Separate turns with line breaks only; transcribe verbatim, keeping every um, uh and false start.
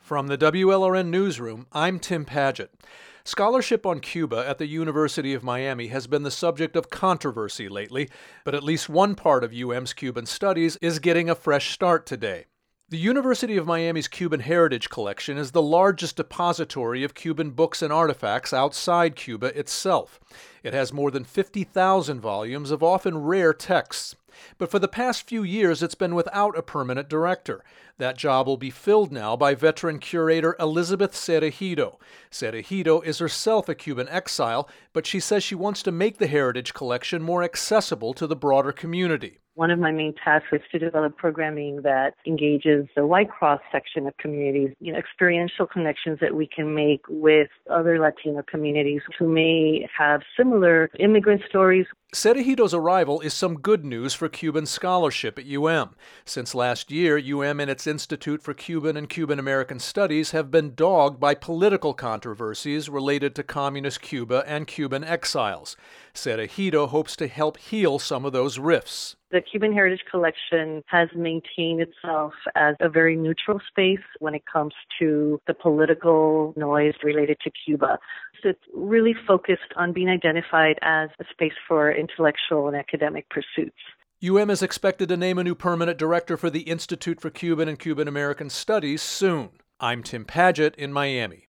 From the W L R N Newsroom, I'm Tim Padgett. Scholarship on Cuba at the University of Miami has been the subject of controversy lately, but at least one part of U M's Cuban studies is getting a fresh start today. The University of Miami's Cuban Heritage Collection is the largest depository of Cuban books and artifacts outside Cuba itself. It has more than fifty thousand volumes of often rare texts. But for the past few years, it's been without a permanent director. That job will be filled now by veteran curator Elizabeth Cereijido. Cereijido is herself a Cuban exile, but she says she wants to make the Heritage Collection more accessible to the broader community.
One of my main tasks is to develop programming that engages the white cross section of communities, you know, experiential connections that we can make with other Latino communities who may have similar immigrant stories.
Cereijido's arrival is some good news for Cuban scholarship at U M. Since last year, U M and its Institute for Cuban and Cuban American Studies have been dogged by political controversies related to communist Cuba and Cuban exiles. Cereijido hopes to help heal some of those rifts.
The Cuban Heritage Collection has maintained itself as a very neutral space when it comes to the political noise related to Cuba. So it's really focused on being identified as a space for intellectual and academic pursuits.
U M is expected to name a new permanent director for the Institute for Cuban and Cuban American Studies soon. I'm Tim Padgett in Miami.